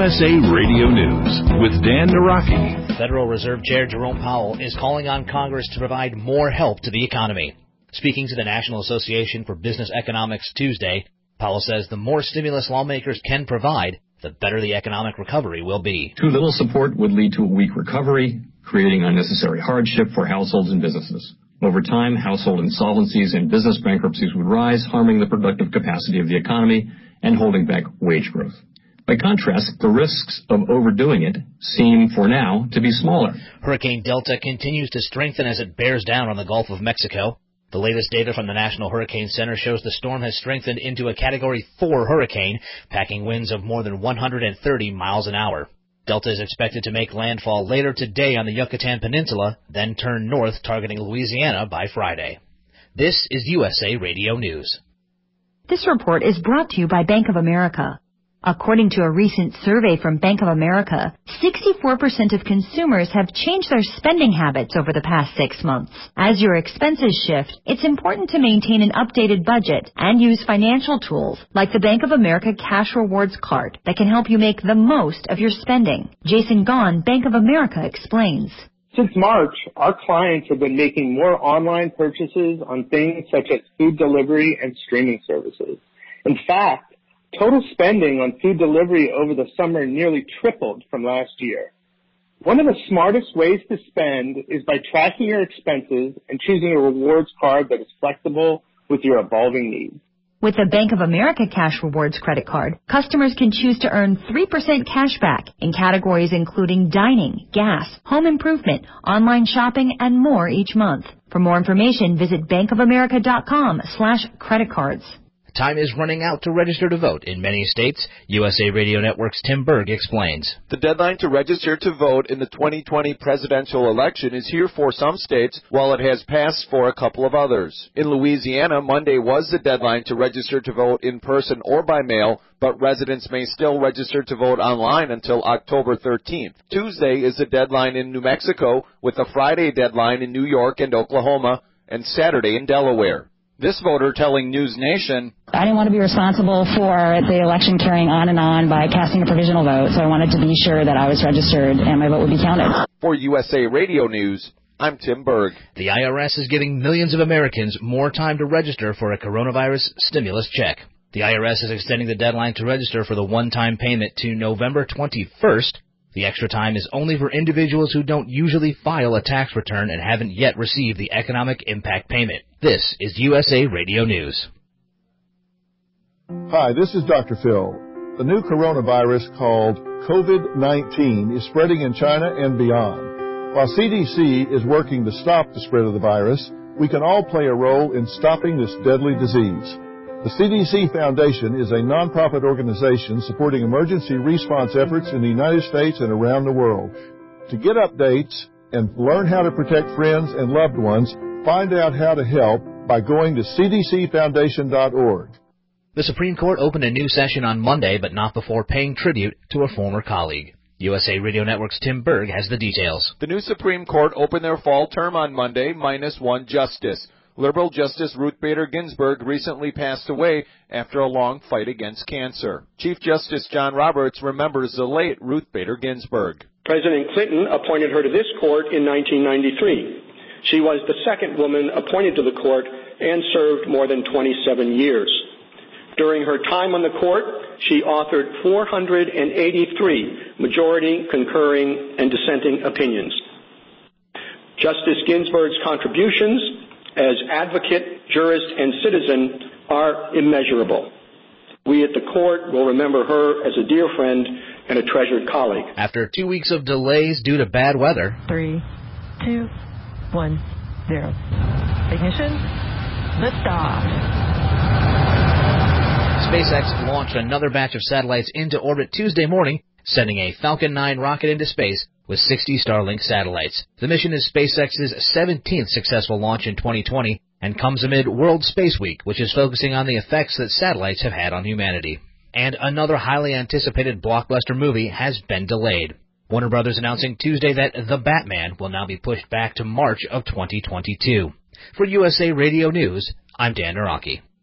USA Radio News with Dan Naraki. Federal Reserve Chair Jerome Powell is calling on Congress to provide more help to the economy. Speaking to the National Association for Business Economics Tuesday, Powell says the more stimulus lawmakers can provide, the better the economic recovery will be. Too little support would lead to a weak recovery, creating unnecessary hardship for households and businesses. Over time, household insolvencies and business bankruptcies would rise, harming the productive capacity of the economy and holding back wage growth. By contrast, the risks of overdoing it seem, for now, to be smaller. Hurricane Delta continues to strengthen as it bears down on the Gulf of Mexico. The latest data from the National Hurricane Center shows the storm has strengthened into a Category 4 hurricane, packing winds of more than 130 miles an hour. Delta is expected to make landfall later today on the Yucatan Peninsula, then turn north, targeting Louisiana by Friday. This is USA Radio News. This report is brought to you by Bank of America. According to a recent survey from Bank of America, 64% of consumers have changed their spending habits over the past 6 months. As your expenses shift, it's important to maintain an updated budget and use financial tools like the Bank of America Cash Rewards Card that can help you make the most of your spending. Jason Gahn, Bank of America, explains. Since March, our clients have been making more online purchases on things such as food delivery and streaming services. In fact, total spending on food delivery over the summer nearly tripled from last year. One of the smartest ways to spend is by tracking your expenses and choosing a rewards card that is flexible with your evolving needs. With the Bank of America Cash Rewards credit card, customers can choose to earn 3% cash back in categories including dining, gas, home improvement, online shopping, and more each month. For more information, visit bankofamerica.com/creditcards. Time is running out to register to vote in many states. USA Radio Network's Tim Berg explains. The deadline to register to vote in the 2020 presidential election is here for some states, while it has passed for a couple of others. In Louisiana, Monday was the deadline to register to vote in person or by mail, but residents may still register to vote online until October 13th. Tuesday is the deadline in New Mexico, with a Friday deadline in New York and Oklahoma, and Saturday in Delaware. This voter telling News Nation, I didn't want to be responsible for the election carrying on by casting a provisional vote, so I wanted to be sure that I was registered and my vote would be counted. For USA Radio News, I'm Tim Berg. The IRS is giving millions of Americans more time to register for a coronavirus stimulus check. The IRS is extending the deadline to register for the one-time payment to November 21st. The extra time is only for individuals who don't usually file a tax return and haven't yet received the economic impact payment. This is USA Radio News. Hi, this is Dr. Phil. The new coronavirus called COVID-19 is spreading in China and beyond. While CDC is working to stop the spread of the virus, we can all play a role in stopping this deadly disease. The CDC Foundation is a nonprofit organization supporting emergency response efforts in the United States and around the world. To get updates and learn how to protect friends and loved ones, find out how to help by going to cdcfoundation.org. The Supreme Court opened a new session on Monday, but not before paying tribute to a former colleague. USA Radio Network's Tim Berg has the details. The new Supreme Court opened their fall term on Monday, minus one justice. Liberal Justice Ruth Bader Ginsburg recently passed away after a long fight against cancer. Chief Justice John Roberts remembers the late Ruth Bader Ginsburg. President Clinton appointed her to this court in 1993. She was the second woman appointed to the court and served more than 27 years. During her time on the court, she authored 483 majority, concurring, and dissenting opinions. Justice Ginsburg's contributions as advocate, jurist, and citizen are immeasurable. We at the court will remember her as a dear friend and a treasured colleague. After 2 weeks of delays due to bad weather. 3, 2, 1, 0. Ignition. Liftoff. SpaceX launched another batch of satellites into orbit Tuesday morning, sending a Falcon 9 rocket into space with 60 Starlink satellites. The mission is SpaceX's 17th successful launch in 2020 and comes amid World Space Week, which is focusing on the effects that satellites have had on humanity. And another highly anticipated blockbuster movie has been delayed. Warner Brothers announcing Tuesday that The Batman will now be pushed back to March of 2022. For USA Radio News, I'm Dan Naraki.